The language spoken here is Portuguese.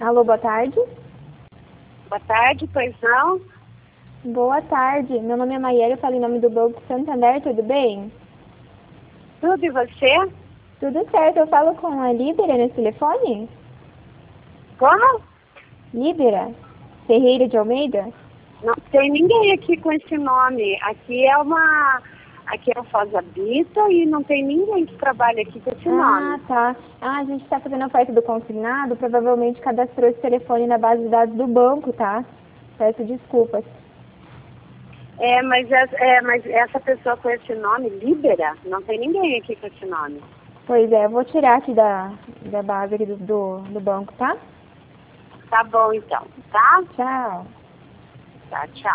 Alô, boa tarde. Boa tarde, pois não? Boa tarde. Meu nome é Maiara, eu falo em nome do Banco Santander, tudo bem? Tudo e você? Tudo certo, eu falo com a Líbera nesse telefone? Como? Líbera? Ferreira de Almeida? Não tem ninguém aqui com esse nome. Aqui é o Fosa Bita e não tem ninguém que trabalha aqui com esse nome. Tá. A gente está fazendo a oferta do consignado, provavelmente cadastrou esse telefone na base de dados do banco, tá? Peço desculpas. Mas essa pessoa com esse nome, Líbera, não tem ninguém aqui com esse nome. Pois é, eu vou tirar aqui da base aqui do banco, tá? Tá bom então, tá? Tchau. Tá, tchau.